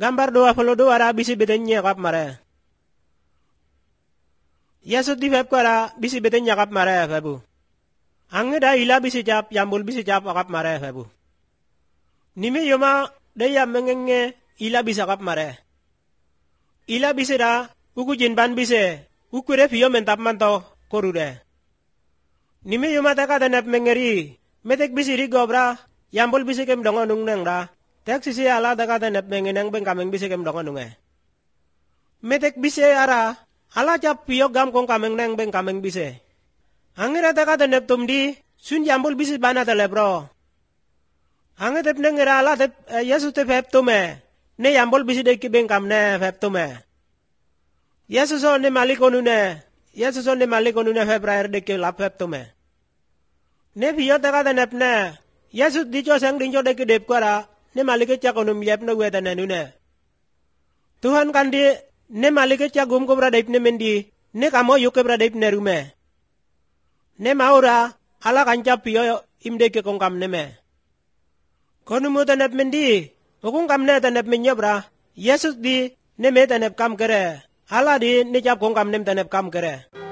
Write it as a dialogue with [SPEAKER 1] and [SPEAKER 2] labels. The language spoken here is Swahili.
[SPEAKER 1] gambar doa folo doa ra bisi beten nyakap mare. Yesus di feb kara bisi beten nyakap mare febu. Ange da ila bisi cap yambul bisi cap akap mare febu. Nime yoma de ya mengenge ila bisa kap mare. Ila bisi da uku jinban bisi ukure fiyo mentap manto korude. Nime yoma teka tenep mengeri metek bisi ri gobra yambul bisi kem dongo nung neng da. Tek sisi ala teka tenep mengeneng beng kameng bisi kem dongo nunge. Metek bisi ara ala cap fiyo gam kong kameng neng beng kameng bisi. Angera teka tenep tumdi sun yambul bisi bana telebro. Ange tep nengera ala tep Yesus tep hep tume. Ne yambol bisi deki beng kamne hep tume. Yesus on ne malikonune. Yesus on ne malikonune hep raer deki lap hep tume. Ne fiyo teka tenep ne. Yesus dicho sang dinjo deki dep kwara. Ne malike cakonum yep no weta nenune. Tuhan kandi ne malike cagum kubra dep ne mendi. Ne kamo yuke bra dep ne rume. Ne maura ala kancap fiyo imdeki kong kamne me. Konumu tenep mendi, ukung kamne tenep menyebra, Yesus di ne me tenep kam kere, ala di ne cap kong kamnem tenep kam kere.